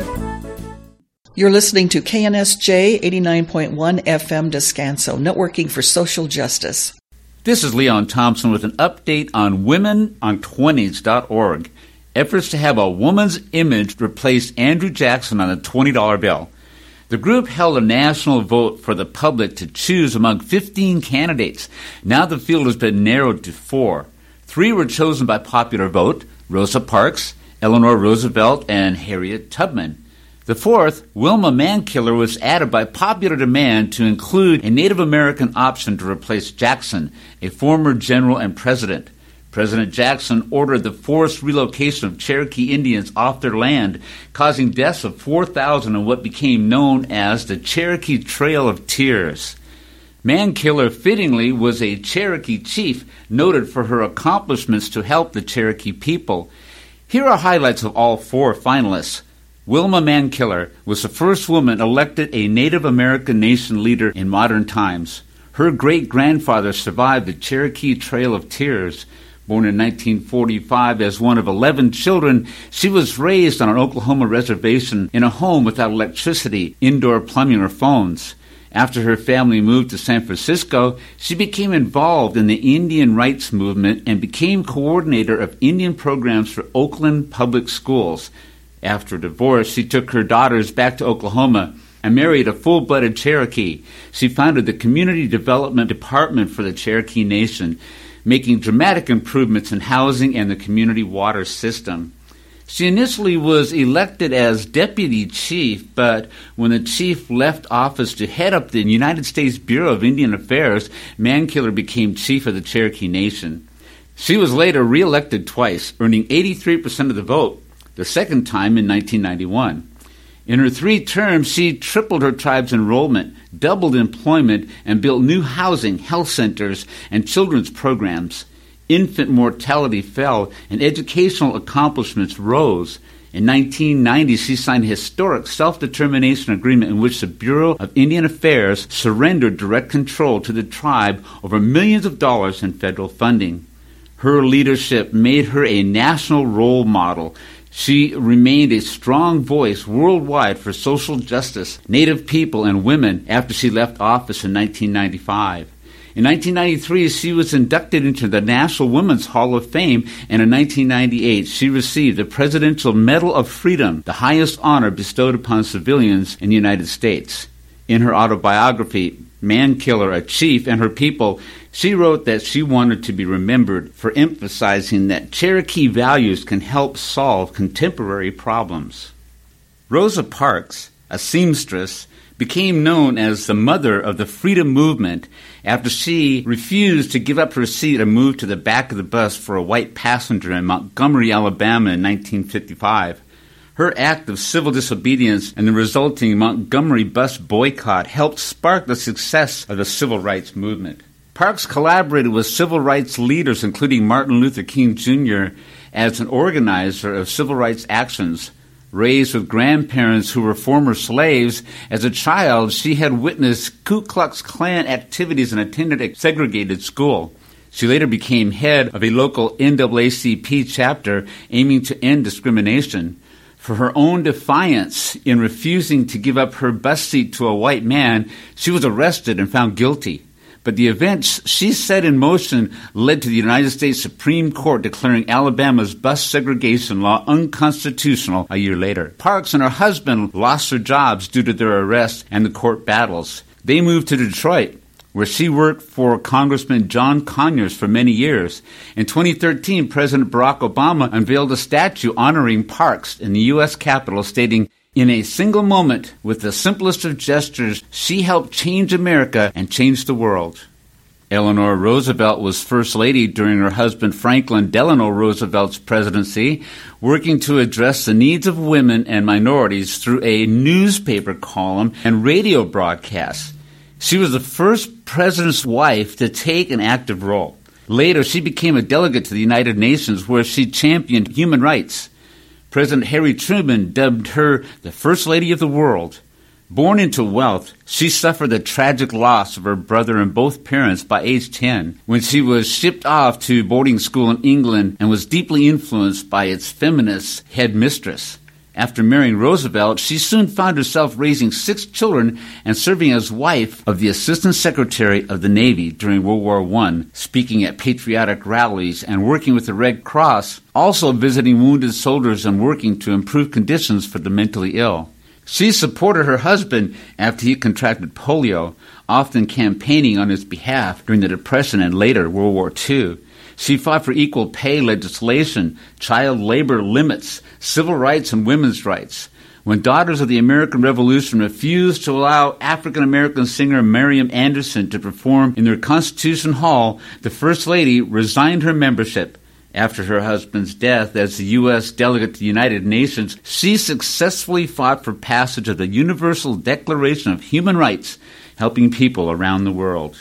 You're listening to K N S J eighty-nine point one F M Descanso, networking for social justice. This is Leon Thompson with an update on women on twenties dot org. Efforts to have a woman's image replace Andrew Jackson on a twenty dollar bill. The group held a national vote for the public to choose among fifteen candidates. Now the field has been narrowed to four. Three were chosen by popular vote: Rosa Parks, Eleanor Roosevelt, and Harriet Tubman. The fourth, Wilma Mankiller, was added by popular demand to include a Native American option to replace Jackson, a former general and president. President Jackson ordered the forced relocation of Cherokee Indians off their land, causing deaths of four thousand in what became known as the Cherokee Trail of Tears. Mankiller, fittingly, was a Cherokee chief noted for her accomplishments to help the Cherokee people. Here are highlights of all four finalists. Wilma Mankiller was the first woman elected a Native American nation leader in modern times. Her great-grandfather survived the Cherokee Trail of Tears. Born in nineteen forty-five as one of eleven children, she was raised on an Oklahoma reservation in a home without electricity, indoor plumbing, or phones. After her family moved to San Francisco, she became involved in the Indian rights movement and became coordinator of Indian programs for Oakland Public Schools. After divorce, she took her daughters back to Oklahoma and married a full-blooded Cherokee. She founded the Community Development Department for the Cherokee Nation, making dramatic improvements in housing and the community water system. She initially was elected as deputy chief, but when the chief left office to head up the United States Bureau of Indian Affairs, Mankiller became chief of the Cherokee Nation. She was later reelected twice, earning eighty-three percent of the vote, the second time in nineteen ninety-one. In her three terms, she tripled her tribe's enrollment, doubled employment, and built new housing, health centers, and children's programs. Infant mortality fell, and educational accomplishments rose. In nineteen ninety, she signed a historic self-determination agreement in which the Bureau of Indian Affairs surrendered direct control to the tribe over millions of dollars in federal funding. Her leadership made her a national role model. She remained a strong voice worldwide for social justice, Native people, and women after she left office in nineteen ninety-five. In nineteen ninety-three, she was inducted into the National Women's Hall of Fame, and in nineteen ninety-eight, she received the Presidential Medal of Freedom, the highest honor bestowed upon civilians in the United States. In her autobiography, Mankiller, a Chief and Her People, she wrote that she wanted to be remembered for emphasizing that Cherokee values can help solve contemporary problems. Rosa Parks, a seamstress, became known as the mother of the freedom movement after she refused to give up her seat and moved to the back of the bus for a white passenger in Montgomery, Alabama in nineteen fifty-five. Her act of civil disobedience and the resulting Montgomery bus boycott helped spark the success of the civil rights movement. Parks collaborated with civil rights leaders, including Martin Luther King Junior, as an organizer of civil rights actions. Raised with grandparents who were former slaves, as a child she had witnessed Ku Klux Klan activities and attended a segregated school. She later became head of a local N double A C P chapter aiming to end discrimination. For her own defiance in refusing to give up her bus seat to a white man, she was arrested and found guilty. But the events she set in motion led to the United States Supreme Court declaring Alabama's bus segregation law unconstitutional a year later. Parks and her husband lost their jobs due to their arrest and the court battles. They moved to Detroit, where she worked for Congressman John Conyers for many years. In twenty thirteen, President Barack Obama unveiled a statue honoring Parks in the U S Capitol, stating, "In a single moment, with the simplest of gestures, she helped change America and change the world." Eleanor Roosevelt was First Lady during her husband Franklin Delano Roosevelt's presidency, working to address the needs of women and minorities through a newspaper column and radio broadcasts. She was the first president's wife to take an active role. Later, she became a delegate to the United Nations, where she championed human rights. President Harry Truman dubbed her the First Lady of the World. Born into wealth, she suffered the tragic loss of her brother and both parents by age ten, when she was shipped off to boarding school in England and was deeply influenced by its feminist headmistress. After marrying Roosevelt, she soon found herself raising six children and serving as wife of the Assistant Secretary of the Navy during World War One, speaking at patriotic rallies and working with the Red Cross, also visiting wounded soldiers and working to improve conditions for the mentally ill. She supported her husband after he contracted polio, often campaigning on his behalf during the Depression and later World War Two. She fought for equal pay legislation, child labor limits, civil rights, and women's rights. When Daughters of the American Revolution refused to allow African-American singer Marian Anderson to perform in their Constitution Hall, the First Lady resigned her membership. After her husband's death as the U S delegate to the United Nations, she successfully fought for passage of the Universal Declaration of Human Rights, helping people around the world.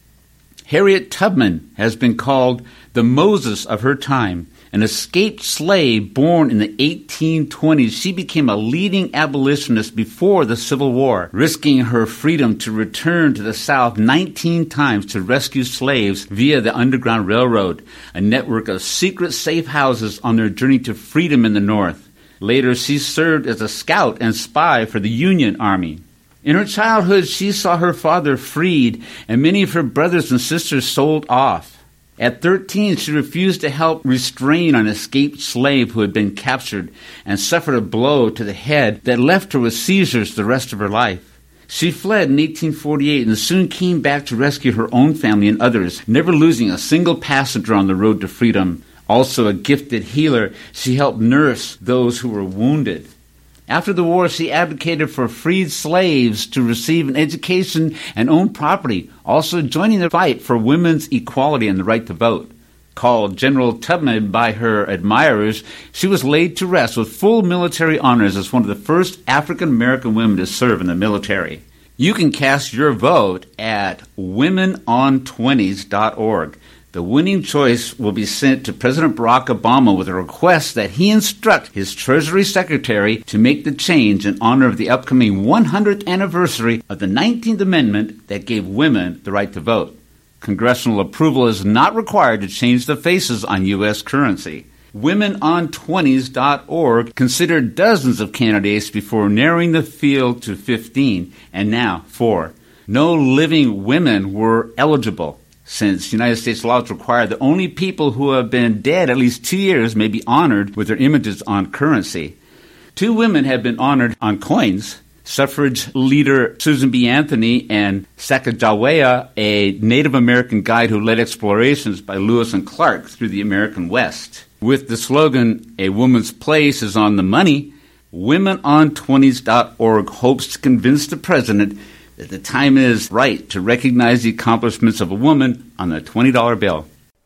Harriet Tubman has been called the Moses of her time. An escaped slave born in the eighteen twenties, she became a leading abolitionist before the Civil War, risking her freedom to return to the South nineteen times to rescue slaves via the Underground Railroad, a network of secret safe houses on their journey to freedom in the North. Later, she served as a scout and spy for the Union Army. In her childhood, she saw her father freed and many of her brothers and sisters sold off. At thirteen, she refused to help restrain an escaped slave who had been captured and suffered a blow to the head that left her with seizures the rest of her life. She fled in eighteen forty-eight and soon came back to rescue her own family and others, never losing a single passenger on the road to freedom. Also a gifted healer, she helped nurse those who were wounded. After the war, she advocated for freed slaves to receive an education and own property, also joining the fight for women's equality and the right to vote. Called General Tubman by her admirers, she was laid to rest with full military honors as one of the first African-American women to serve in the military. You can cast your vote at women on twenties dot org. The winning choice will be sent to President Barack Obama with a request that he instruct his Treasury Secretary to make the change in honor of the upcoming one hundredth anniversary of the nineteenth Amendment that gave women the right to vote. Congressional approval is not required to change the faces on U S currency. women on twenties dot org considered dozens of candidates before narrowing the field to fifteen, and now four. No living women were eligible, since United States laws require that only people who have been dead at least two years may be honored with their images on currency. Two women have been honored on coins. Suffrage leader Susan B. Anthony and Sacagawea, a Native American guide who led explorations by Lewis and Clark through the American West. With the slogan, "A woman's place is on the money," women on twenties dot org hopes to convince the president that the time is right to recognize the accomplishments of a woman on the twenty dollar bill.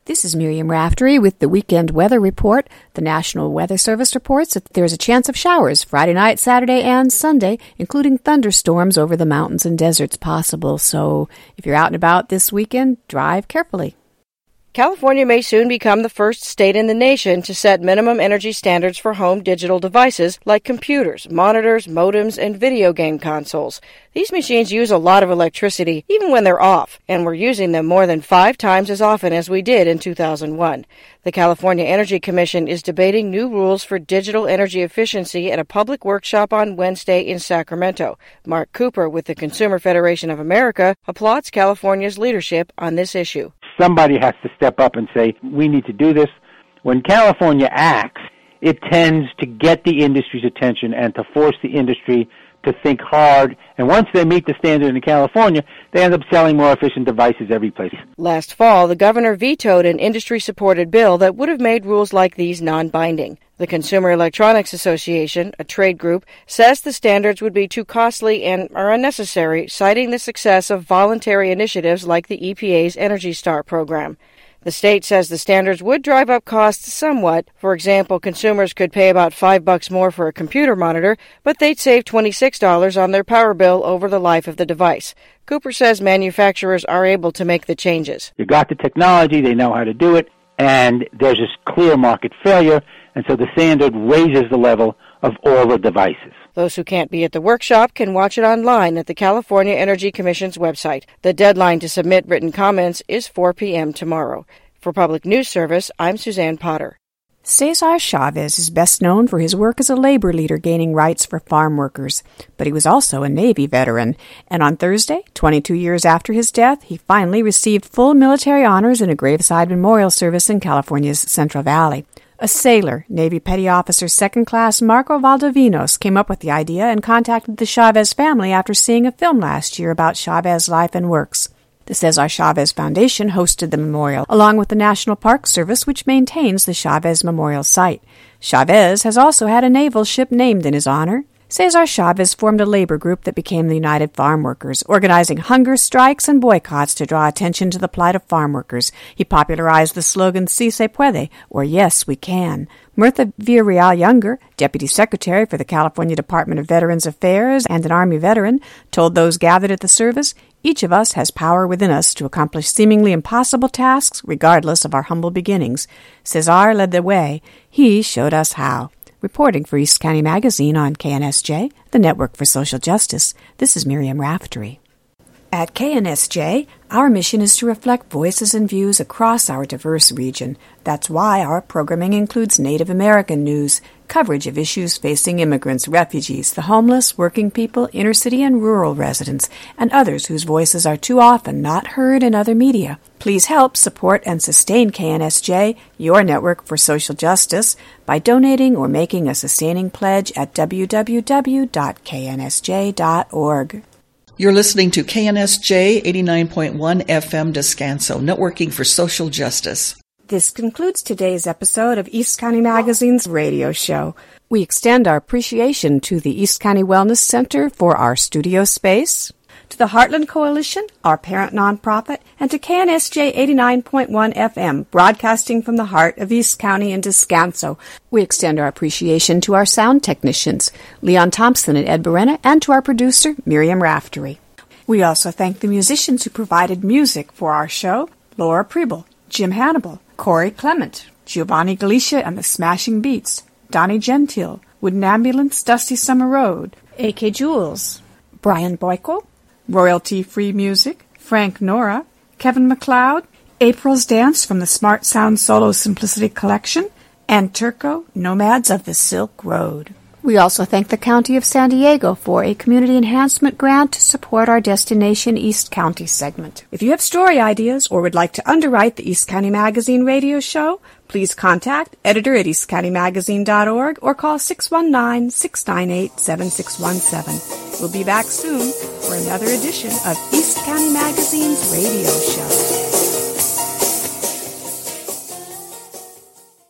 This is Miriam Raftery with the Weekend Weather Report. The National Weather Service reports that there's a chance of showers Friday night, Saturday, and Sunday, including thunderstorms over the mountains and deserts possible. So if you're out and about this weekend, drive carefully. California may soon become the first state in the nation to set minimum energy standards for home digital devices like computers, monitors, modems, and video game consoles. These machines use a lot of electricity, even when they're off, and we're using them more than five times as often as we did in two thousand one. The California Energy Commission is debating new rules for digital energy efficiency at a public workshop on Wednesday in Sacramento. Mark Cooper with the Consumer Federation of America applauds California's leadership on this issue. Somebody has to step up and say, we need to do this. When California acts, it tends to get the industry's attention and to force the industry to think hard. And once they meet the standard in California, they end up selling more efficient devices every place. Last fall, the governor vetoed an industry-supported bill that would have made rules like these non-binding. The Consumer Electronics Association, a trade group, says the standards would be too costly and are unnecessary, citing the success of voluntary initiatives like the E P A's Energy Star program. The state says the standards would drive up costs somewhat. For example, consumers could pay about five bucks more for a computer monitor, but they'd save twenty-six dollars on their power bill over the life of the device. Cooper says manufacturers are able to make the changes. You got the technology, they know how to do it, and there's this clear market failure, and so the standard raises the level of all the devices. Those who can't be at the workshop can watch it online at the California Energy Commission's website. The deadline to submit written comments is four p.m. tomorrow. For Public News Service, I'm Suzanne Potter. Cesar Chavez is best known for his work as a labor leader gaining rights for farm workers, but he was also a Navy veteran, and on Thursday, twenty-two years after his death, he finally received full military honors in a graveside memorial service in California's Central Valley. A sailor, Navy Petty Officer Second Class Marco Valdovinos, came up with the idea and contacted the Chavez family after seeing a film last year about Chavez's life and works. The Cesar Chavez Foundation hosted the memorial, along with the National Park Service, which maintains the Chavez Memorial Site. Chavez has also had a naval ship named in his honor. Cesar Chavez formed a labor group that became the United Farm Workers, organizing hunger strikes and boycotts to draw attention to the plight of farm workers. He popularized the slogan Si se puede, or Yes, we can. Mirtha Villarreal Younger, Deputy Secretary for the California Department of Veterans Affairs and an Army veteran, told those gathered at the service, each of us has power within us to accomplish seemingly impossible tasks, regardless of our humble beginnings. Cesar led the way. He showed us how. Reporting for East County Magazine on K N S J, the Network for Social Justice, this is Miriam Raftery. At K N S J, our mission is to reflect voices and views across our diverse region. That's why our programming includes Native American news, coverage of issues facing immigrants, refugees, the homeless, working people, inner-city and rural residents, and others whose voices are too often not heard in other media. Please help support and sustain K N S J, your network for social justice, by donating or making a sustaining pledge at w w w dot k n s j dot org. You're listening to K N S J eighty-nine point one F M Descanso, networking for social justice. This concludes today's episode of East County Magazine's radio show. We extend our appreciation to the East County Wellness Center for our studio space, to the Heartland Coalition, our parent nonprofit, and to K N S J eighty-nine point one F M, broadcasting from the heart of East County and Descanso. We extend our appreciation to our sound technicians, Leon Thompson and Ed Berena, and to our producer, Miriam Raftery. We also thank the musicians who provided music for our show, Laura Preble, Jim Hannibal, Corey Clement, Giovanni Galicia and the Smashing Beats, Donnie Gentile, Wooden Ambulance, Dusty Summer Road, A K Jules, Brian Boyko, Royalty-Free Music, Frank Nora, Kevin MacLeod, April's Dance from the Smart Sound Solo Simplicity Collection, and Turco, Nomads of the Silk Road. We also thank the County of San Diego for a community enhancement grant to support our Destination East County segment. If you have story ideas or would like to underwrite the East County Magazine radio show, please contact editor at east county magazine dot org or call six one nine, six nine eight, seven six one seven. We'll be back soon for another edition of East County Magazine's radio show.